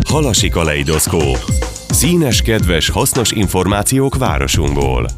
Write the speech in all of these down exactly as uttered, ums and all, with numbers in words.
Halasi kaleidoszkóp. Színes, kedves, hasznos információk városunkból.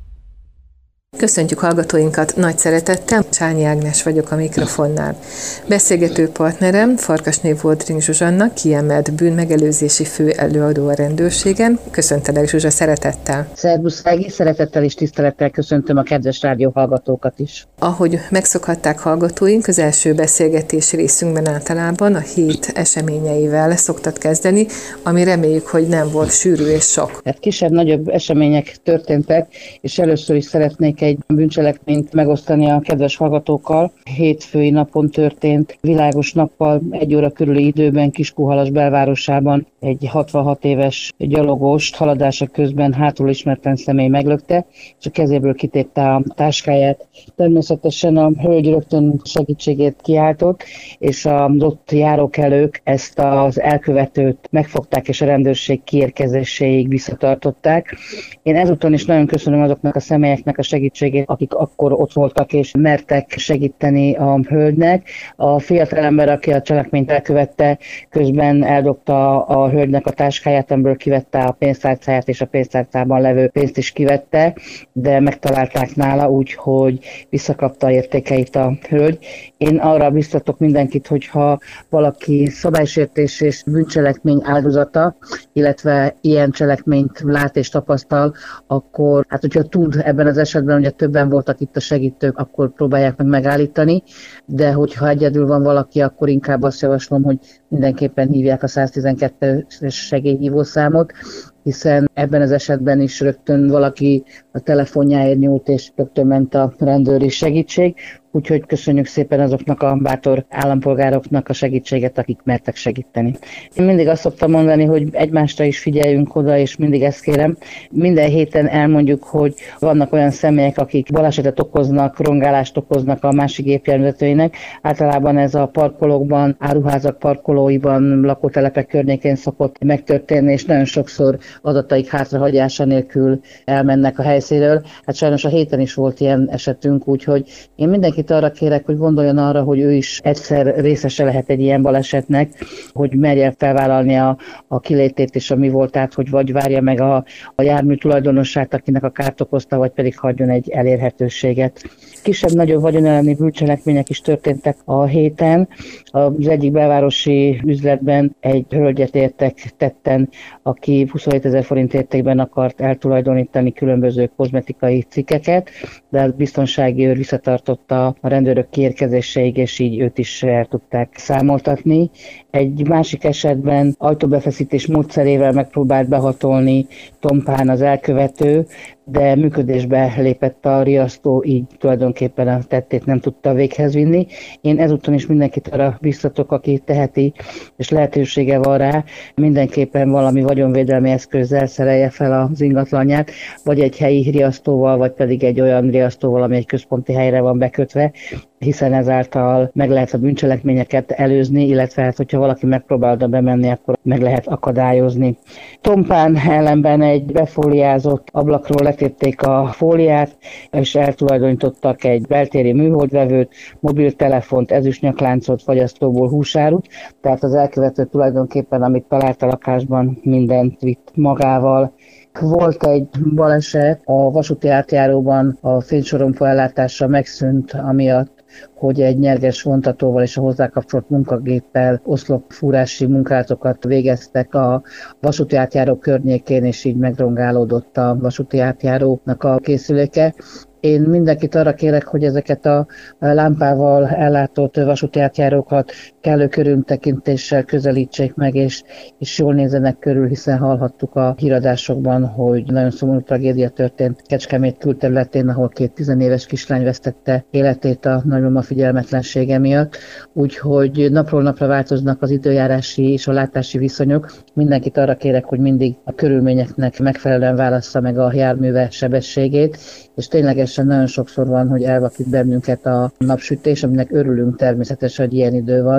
Köszöntjük hallgatóinkat nagy szeretettel, Csányi Ágnes vagyok a mikrofonnál. Beszélgető partnerem Farkasné Voldring Zsuzsanna, kiemelt bűnmegelőzési főelőadó a rendőrségen. Köszöntelek, Zsuzsa, szeretettel. Szervusz, Ági, szeretettel és tisztelettel köszöntöm a kedves rádió hallgatókat is. Ahogy megszokhatták hallgatóink, az első beszélgetés részünkben általában a hét eseményeivel szoktat kezdeni, ami reméljük, hogy nem volt sűrű és sok. Hát kisebb-nagyobb események történtek, és először is szeretnék egy bűncselekményt megosztani a kedves hallgatókkal. Hétfői napon történt, világos nappal, egy óra körüli időben Kiskunhalas belvárosában egy hatvanhat éves gyalogost haladása közben hátul ismeretlen személy meglökte, és a kezéből kitépte a táskáját. Természetesen a hölgy rögtön segítségét kiáltott, és az ott járókelők ezt az elkövetőt megfogták, és a rendőrség kiérkezéséig visszatartották. Én ezúton is nagyon köszönöm azoknak a személyeknek a segítségét, akik akkor ott voltak és mertek segíteni a hölgynek. A fiatalember, aki a cselekményt elkövette, közben eldobta a hölgynek a táskáját, amiből kivette a pénztárcáját, és a pénztárcában levő pénzt is kivette, de megtalálták nála úgy, hogy visszakapta értékeit a hölgy. Én arra biztatok mindenkit, hogyha valaki szabálysértés és bűncselekmény áldozata, illetve ilyen cselekményt lát és tapasztal, akkor hát hogyha tud ebben az esetben, ugye többen voltak itt a segítők, akkor próbálják meg megállítani, de hogyha egyedül van valaki, akkor inkább azt javaslom, hogy mindenképpen hívják a száztizenkettes segélyhívószámot, hiszen ebben az esetben is rögtön valaki a telefonjáért nyúlt, és rögtön ment a rendőri segítség. Úgyhogy köszönjük szépen azoknak a bátor állampolgároknak a segítséget, akik mertek segíteni. Én mindig azt szoktam mondani, hogy egymásra is figyeljünk oda, és mindig ezt kérem. Minden héten elmondjuk, hogy vannak olyan személyek, akik balesetet okoznak, rongálást okoznak a másik gépjárművezetőinek. Általában ez a parkolókban, áruházak parkolóiban, lakótelepek környékén szokott megtörténni, és nagyon sokszor adataik hátrahagyása nélkül elmennek a helyszínről. Hát sajnos a héten is volt ilyen esetünk, úgyhogy én mindenki arra kérek, hogy gondoljon arra, hogy ő is egyszer részese lehet egy ilyen balesetnek, hogy merjen felvállalni a, a kilétét és a mi voltát, hogy vagy várja meg a, a jármű tulajdonosát, akinek a kárt okozta, vagy pedig hagyjon egy elérhetőséget. Kisebb-nagyobb vagyonelleni bűncselekmények is történtek a héten. Az egyik belvárosi üzletben egy hölgyet értek tetten, aki huszonhétezer forint értékben akart eltulajdonítani különböző kozmetikai cikkeket, de a biztonsági őr visszatartotta a rendőrök kiérkezéseig, és így őt is el tudták számoltatni. Egy másik esetben ajtóbefeszítés módszerével megpróbált behatolni tompán az elkövető, de működésbe lépett a riasztó, így tulajdonképpen a tettét nem tudta véghez vinni. Én ezúton is mindenkit arra biztatok, aki teheti, és lehetősége van rá, mindenképpen valami vagyonvédelmi eszközzel szerelje fel az ingatlanját, vagy egy helyi riasztóval, vagy pedig egy olyan riasztóval, ami egy központi helyre van bekötve, hiszen ezáltal meg lehet a bűncselekményeket előzni, illetve hát, hogyha valaki megpróbál oda bemenni, akkor meg lehet akadályozni. Tompán ellenben egy befóliázott ablakról letépték a fóliát, és eltulajdonítottak egy beltéri műholdvevőt, mobiltelefont, ezüstnyakláncot, fagyasztóból húsárut, tehát az elkövető tulajdonképpen, amit talált a lakásban, mindent vitt magával. Volt egy baleset a vasúti átjáróban, a fénysorompó ellátása megszűnt, amiatt, hogy egy nyerges vontatóval és a hozzá kapcsolt munkagéppel oszlopfúrási munkálatokat végeztek a vasúti átjáró környékén, és így megrongálódott a vasúti átjárónak a készüléke. Én mindenkit arra kérek, hogy ezeket a lámpával ellátott vasúti átjárókat kellő körültekintéssel közelítsék meg, és, és jól nézzenek körül, hiszen hallhattuk a híradásokban, hogy nagyon szomorú tragédia történt Kecskemét külterületén, ahol két tizenéves kislány vesztette életét a nagymama figyelmetlensége miatt. Úgyhogy napról napra változnak az időjárási és a látási viszonyok. Mindenkit arra kérek, hogy mindig a körülményeknek megfelelően válassza meg a járműve sebességét, és ténylegesen nagyon sokszor van, hogy elvakít bennünket a napsütés, aminek örülünk természetesen, hogy ilyen idő van,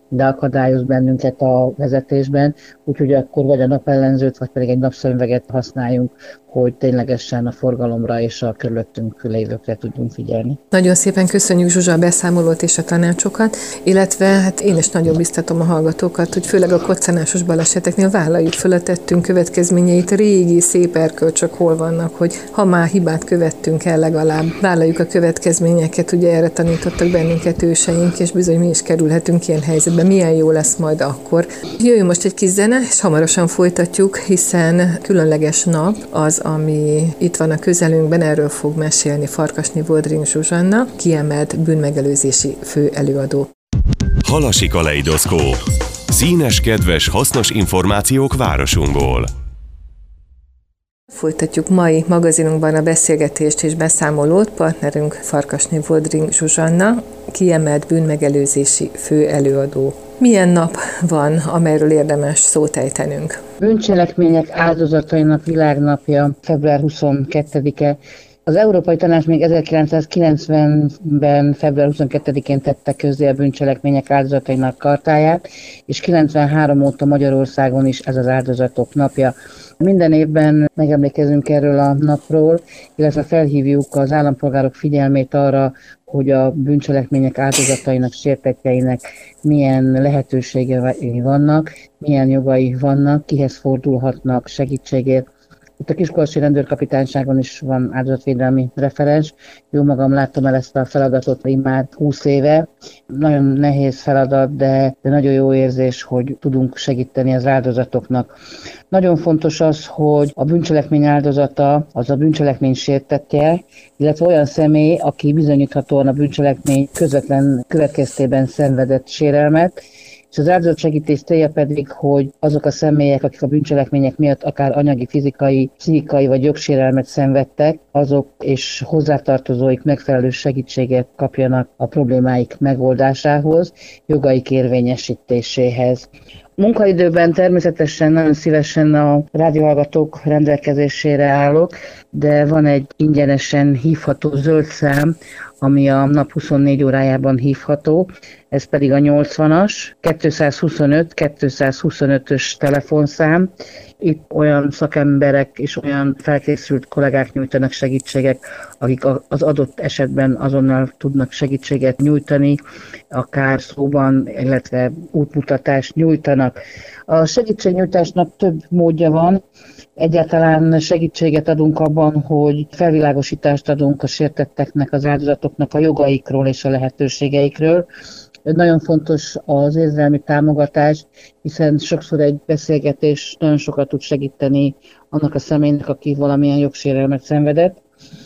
de akadályoz bennünket a vezetésben, úgyhogy akkor vagy a napellenzőt, vagy pedig egy napszemüveget használjunk, hogy ténylegesen a forgalomra és a körülöttünk lévőkre tudjunk figyelni. Nagyon szépen köszönjük, Zsuzsa, a beszámolót és a tanácsokat, illetve hát én is nagyon biztatom a hallgatókat, hogy főleg a koccanásos baleseteknél vállaljuk föl a tettünk következményeit, régi szép erkölcsök hol vannak, hogy ha már hibát követtünk el, legalább vállaljuk a következményeket, ugye erre tanítottak bennünket őseink, és bizony mi is kerülhetünk ilyen helyzetbe, milyen jó lesz majd akkor. Jöjjön most egy kis zene, és hamarosan folytatjuk, hiszen különleges nap az, ami itt van a közelünkben, erről fog mesélni Farkasné Voldring Zsuzsanna, kiemelt bűnmegelőzési főelőadó. Halasi kaleidoszkóp. Színes, kedves, hasznos információk városunkból. Folytatjuk mai magazinunkban a beszélgetést és beszámolót. Partnerünk Farkasné Voldring Zsuzsanna, kiemelt bűnmegelőzési főelőadó. Milyen nap van, amelyről érdemes szót ejtenünk? Bűncselekmények áldozatainak világnapja, február huszonkettedike. Az Európai Tanács még ezerkilencszázkilencvenben február huszonkettedikén tette közzé a bűncselekmények áldozatainak chartáját, és kilencvenhárom óta Magyarországon is ez az áldozatok napja. Minden évben megemlékezünk erről a napról, illetve felhívjuk az állampolgárok figyelmét arra, hogy a bűncselekmények áldozatainak, sértettjeinek milyen lehetőségei vannak, milyen jogai vannak, kihez fordulhatnak segítségért. Itt a Kiskolci Rendőrkapitányságon is van áldozatvédelmi referens. Jó magam láttam el ezt a feladatot immár húsz éve. Nagyon nehéz feladat, de, de nagyon jó érzés, hogy tudunk segíteni az áldozatoknak. Nagyon fontos az, hogy a bűncselekmény áldozata az a bűncselekmény sértettje, illetve olyan személy, aki bizonyíthatóan a bűncselekmény közvetlen következtében szenvedett sérelmet, és az áldozatsegítés célja pedig, hogy azok a személyek, akik a bűncselekmények miatt akár anyagi, fizikai, pszichikai vagy jogsérelmet szenvedtek, azok és hozzátartozóik megfelelő segítséget kapjanak a problémáik megoldásához, jogaik érvényesítéséhez. Munkaidőben természetesen nagyon szívesen a rádióhallgatók rendelkezésére állok, de van egy ingyenesen hívható zöld szám, ami a nap huszonnégy órájában hívható, ez pedig a nyolcvanas, kétszázhuszonöt kétszázhuszonötös telefonszám. Itt olyan szakemberek és olyan felkészült kollégák nyújtanak segítséget, akik az adott esetben azonnal tudnak segítséget nyújtani, akár szóban, illetve útmutatást nyújtanak. A segítségnyújtásnak több módja van. Egyáltalán segítséget adunk abban, hogy felvilágosítást adunk a sértetteknek, az áldozatoknak a jogaikról és a lehetőségeikről. Nagyon fontos az érzelmi támogatás, hiszen sokszor egy beszélgetés nagyon sokat tud segíteni annak a személynek, aki valamilyen jogsérelmet szenvedett.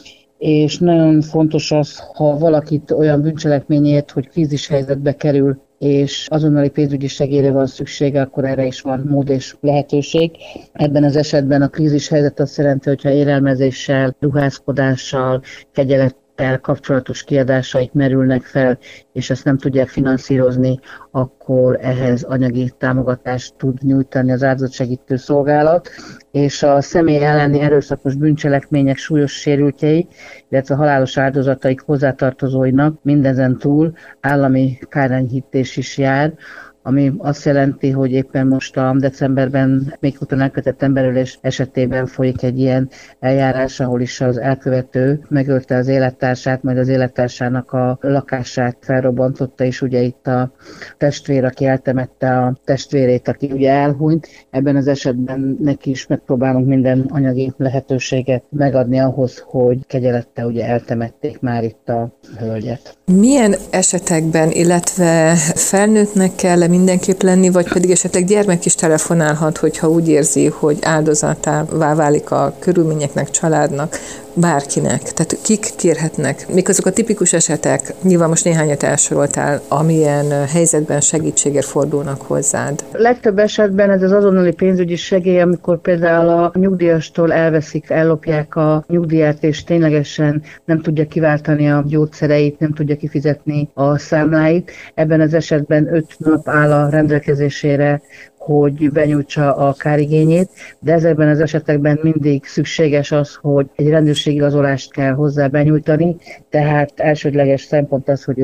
És nagyon fontos az, ha valakit olyan bűncselekményért, hogy krízis helyzetbe kerül, és azonnali pénzügyi segélyre van szüksége, akkor erre is van mód és lehetőség. Ebben az esetben a krízis helyzet azt jelenti, hogyha élelmezéssel, ruházkodással, kegyelettel kapcsolatos kiadásaik merülnek fel, és ezt nem tudják finanszírozni, akkor ehhez anyagi támogatást tud nyújtani az áldozatsegítő szolgálat, és a személy elleni erőszakos bűncselekmények súlyos sérültjei, illetve halálos áldozataik hozzátartozóinak mindezen túl állami kárenyhítés is jár, ami azt jelenti, hogy éppen most a decemberben még utána elkövetett emberölés esetében folyik egy ilyen eljárás, ahol is az elkövető megölte az élettársát, majd az élettársának a lakását felrobbantotta, és ugye itt a testvér, aki eltemette a testvérét, aki ugye elhunyt, ebben az esetben neki is megpróbálunk minden anyagi lehetőséget megadni ahhoz, hogy kegyelettel ugye eltemették már itt a hölgyet. Milyen esetekben, illetve felnőttnek kell mindenképp lenni, vagy pedig esetleg gyermek is telefonálhat, hogyha úgy érzi, hogy áldozatává válik a körülményeknek, családnak, bárkinek. Tehát kik kérhetnek? Mik azok a tipikus esetek, nyilván most néhányat elsoroltál, amilyen helyzetben segítségért fordulnak hozzád? Legtöbb esetben ez az azonnali pénzügyi segély, amikor például a nyugdíjastól elveszik, ellopják a nyugdíját, és ténylegesen nem tudja kiváltani a gyógyszereit, nem tudja kifizetni a számláit. Ebben az esetben öt nap áll a rendelkezésére, hogy benyújtsa a kárigényét, de ezekben az esetekben mindig szükséges az, hogy egy rendőrségi igazolást kell hozzá benyújtani, tehát elsődleges szempont az, hogy ő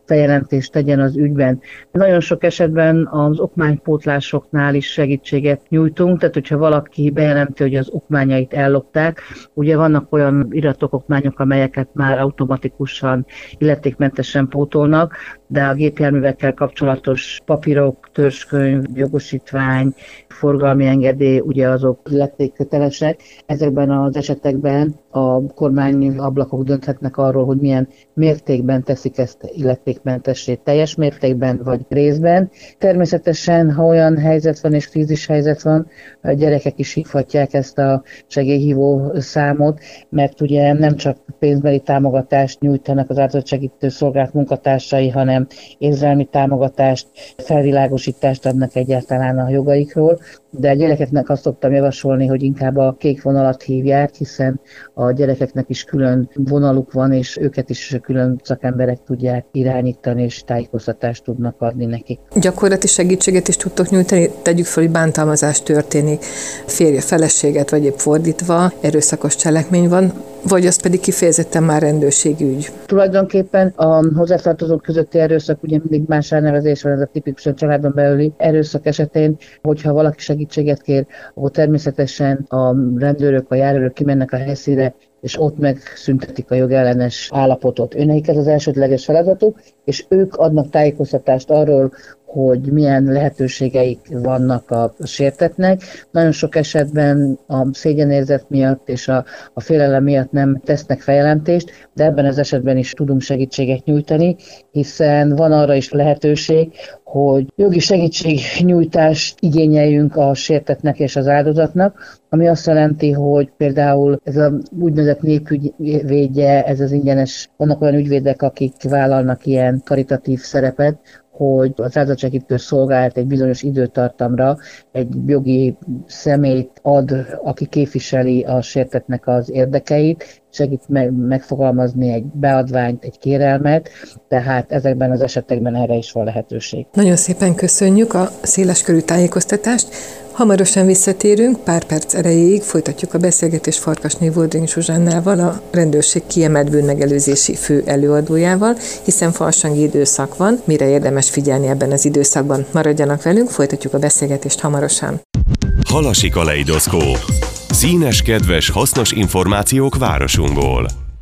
feljelentést tegyen az ügyben. Nagyon sok esetben az okmánypótlásoknál is segítséget nyújtunk, tehát hogyha valaki bejelenti, hogy az okmányait ellopták, ugye vannak olyan iratok, okmányok, amelyeket már automatikusan, illetékmentesen pótolnak, de a gépjárművekkel kapcsolatos papírok, törzskönyv, jogosítvány, forgalmi engedély, ugye azok illetékkötelesek. Ezekben az esetekben a kormányablakok dönthetnek arról, hogy milyen mértékben teszik ezt illetékmentessé, teljes mértékben vagy részben. Természetesen, ha olyan helyzet van és krízis helyzet van, a gyerekek is hívhatják ezt a segélyhívó számot, mert ugye nem csak pénzbeli támogatást nyújtanak az áldozatsegítő szolgálat munkatársai, hanem érzelmi támogatást, felvilágosítást adnak egyáltalán a jogaikról, de a gyerekeknek azt szoktam javasolni, hogy inkább a kék vonalat hívják, hiszen a gyerekeknek is külön vonaluk van, és őket is külön szakemberek tudják irányítani, és tájékoztatást tudnak adni nekik. Gyakorlati segítséget is tudtok nyújtani? Tegyük fel, hogy bántalmazás történik, férje feleséget, vagy épp fordítva, erőszakos cselekmény van, vagy az pedig kifejezetten már rendőrségi ügy? Tulajdonképpen a hozzátartozók közötti erőszak, ugye mindig más elnevezés van, ez a tipikusan családon belüli erőszak esetén, hogyha valaki segítséget kér, akkor természetesen a rendőrök, a járőrök kimennek a helyszínre, és ott megszüntetik a jogellenes állapotot. Őnekik ez az elsődleges feladatuk, és ők adnak tájékoztatást arról, hogy milyen lehetőségeik vannak a sértettnek. Nagyon sok esetben a szégyenérzet miatt és a, a félelem miatt nem tesznek feljelentést, de ebben az esetben is tudunk segítséget nyújtani, hiszen van arra is lehetőség, hogy jogi segítségnyújtást igényeljünk a sértettnek és az áldozatnak, ami azt jelenti, hogy például ez a úgynevezett népügyvédje, ez az ingyenes, vannak olyan ügyvédek, akik vállalnak ilyen karitatív szerepet, hogy az áldozatsegítő szolgálat egy bizonyos időtartamra egy jogi személyt ad, aki képviseli a sértettnek az érdekeit, segít meg, megfogalmazni egy beadványt, egy kérelmet, tehát ezekben az esetekben erre is van lehetőség. Nagyon szépen köszönjük a széleskörű tájékoztatást. Hamarosan visszatérünk, pár perc erejéig folytatjuk a beszélgetést Farkasné Voldring Zsuzsannával, a rendőrség kiemelt bűnmegelőzési fő előadójával, hiszen farsangi időszak van, mire érdemes figyelni ebben az időszakban. Maradjanak velünk, folytatjuk a beszélgetést hamarosan. Halasi kaleidoszkóp. Színes, kedves, hasznos információk városunkból.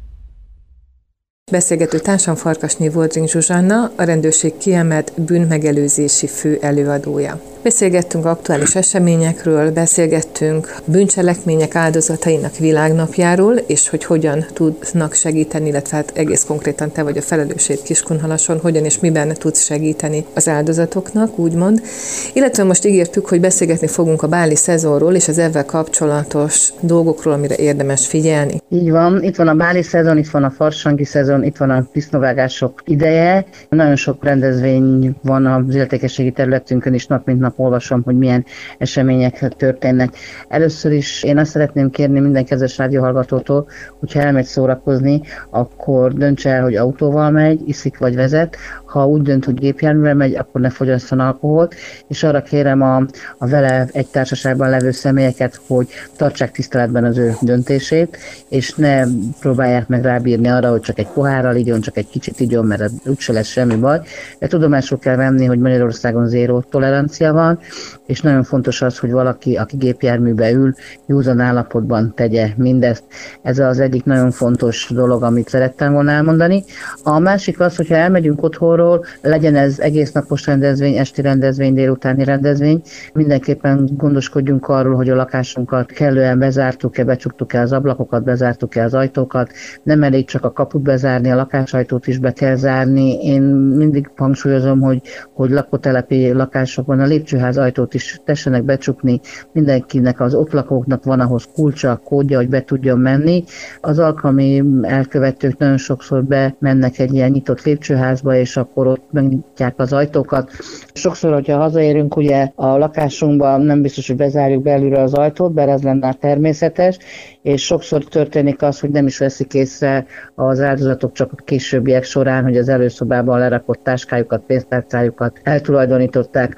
Beszélgető társam Farkasné Voldring Zsuzsanna, a rendőrség kiemelt bűnmegelőzési fő előadója. Beszélgettünk aktuális eseményekről, beszélgettünk bűncselekmények áldozatainak világnapjáról, és hogy hogyan tudnak segíteni, illetve hát egész konkrétan te vagy a felelősséged Kiskunhalason, hogyan és miben tudsz segíteni az áldozatoknak, úgymond. Illetve most ígértük, hogy beszélgetni fogunk a báli szezonról és az ezzel kapcsolatos dolgokról, amire érdemes figyelni. Így van, itt van a báli szezon, itt van a farsangi szezon, itt van a disznóvágások ideje. Nagyon sok rendezvény van az illetékességi területünkön is, nap mint nap olvasom, hogy milyen események történnek. Először is én azt szeretném kérni minden kedves rádióhallgatótól, hogyha elmegy szórakozni, akkor döntse el, hogy autóval megy, iszik vagy vezet. Ha úgy dönt, hogy gépjárművel megy, akkor ne fogyasszon alkoholt, és arra kérem a, a vele egy társaságban levő személyeket, hogy tartsák tiszteletben az ő döntését, és ne próbálják meg rábírni arra, hogy csak egy pohárral igyon, csak egy kicsit igyon, mert úgyse lesz semmi baj. De tudomásul kell venni, hogy Magyarországon zéró tolerancia van, és nagyon fontos az, hogy valaki, aki gépjárműbe ül, józan állapotban tegye mindezt. Ez az egyik nagyon fontos dolog, amit szerettem volna elmondani. A másik az, hogyha elmegyünk otthonról, legyen ez egész napos rendezvény, esti rendezvény, délutáni rendezvény, mindenképpen gondoskodjunk arról, hogy a lakásunkat kellően bezártuk-e, becsuktuk-e az ablakokat, bezártuk-e az ajtókat, nem elég csak a kaput bezárni, a lakásajtót is be kell zárni. Én mindig hangsúlyozom, hogy, hogy lakótelepi lakásokban a lépcsőház ajtót is tessenek becsukni, mindenkinek, az ott lakóknak van ahhoz kulcsa, kódja, hogy be tudjon menni. Az alkalmi elkövetők nagyon sokszor bemennek egy ilyen nyitott lépcsőházba, és akkor ott megnyitják az ajtókat. Sokszor, hogyha hazaérünk, ugye a lakásunkban nem biztos, hogy bezárjuk belülről az ajtót, bár ez lenne természetes, és sokszor történik az, hogy nem is veszik észre az áldozatok csak a későbbiek során, hogy az előszobában lerakott táskájukat, pénztárcájukat eltulajdonították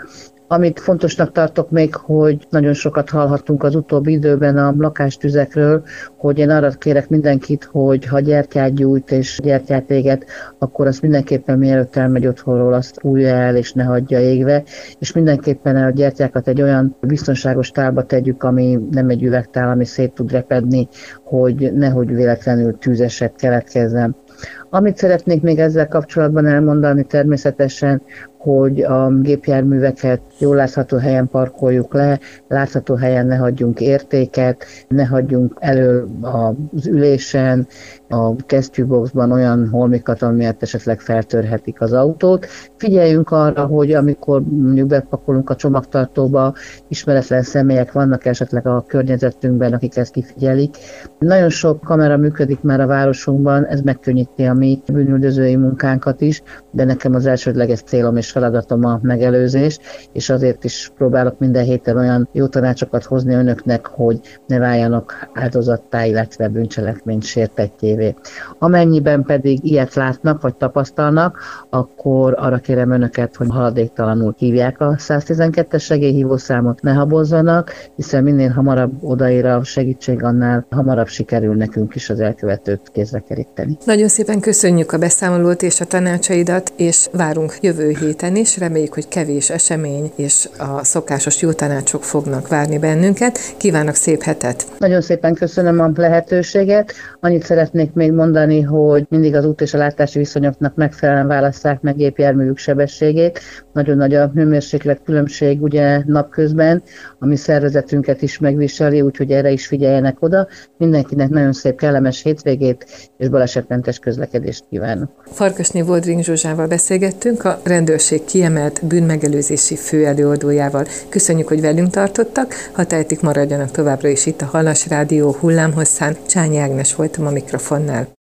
Amit fontosnak tartok még, hogy nagyon sokat hallhattunk az utóbbi időben a lakástüzekről, hogy én arra kérek mindenkit, hogy ha gyertyát gyújt és gyertyát éget, akkor azt mindenképpen mielőtt elmegy otthonról, azt újja el és ne hagyja égve, és mindenképpen a gyertyákat egy olyan biztonságos tálba tegyük, ami nem egy üvegtál, ami szét tud repedni, hogy nehogy véletlenül tűzeset keletkezzen. Amit szeretnék még ezzel kapcsolatban elmondani természetesen, hogy a gépjárműveket jól látható helyen parkoljuk le, látható helyen ne hagyjunk értéket, ne hagyjunk elő az ülésen, a kesztyűboxban olyan holmikat, amiért esetleg feltörhetik az autót. Figyeljünk arra, hogy amikor mondjuk bepakolunk a csomagtartóba, ismeretlen személyek vannak esetleg a környezetünkben, akik ezt kifigyelik. Nagyon sok kamera működik már a városunkban, ez megkönnyíti a mi bűnüldözői munkánkat is, de nekem az elsődleges célom és feladatom a megelőzés, és azért is próbálok minden héten olyan jó tanácsokat hozni önöknek, hogy ne váljanak áldozattá, illetve bűncselekmény sértettjévé. Amennyiben pedig ilyet látnak, vagy tapasztalnak, akkor arra kérem önöket, hogy haladéktalanul hívják a száztizenkettes segélyhívószámot, ne habozzanak, hiszen minél hamarabb odaér a segítség, annál hamarabb sikerül nekünk is az elkövetőt kézre keríteni. Nagyon szépen köszönjük a beszámolót és a tanácsaidat, és várunk jövő héten is. Reméljük, hogy kevés esemény és a szokásos jó tanácsok fognak várni bennünket. Kívánok szép hetet! Nagyon szépen köszönöm a lehetőséget. Annyit szeretnék még mondani, hogy mindig az út és a látási viszonyoknak megfelelően válasszák meg gépjárművük sebességét. Nagyon nagy a hőmérséklet különbség ugye napközben, ami szervezetünket is megviseli, úgyhogy erre is figyeljenek oda. Mindenkinek nagyon szép, kellemes hétvégét és balesetmentes közlekedést kívánok. Farkasné Voldring Zsuzsával beszélgettünk, a rendőrség kiemelt bűnmegelőzési főelőadójával. Köszönjük, hogy velünk tartottak, ha tehetik, maradjanak továbbra is itt a Halas Rádió hullámhosszán. Csányi Ágnes voltam a mikrofonnál.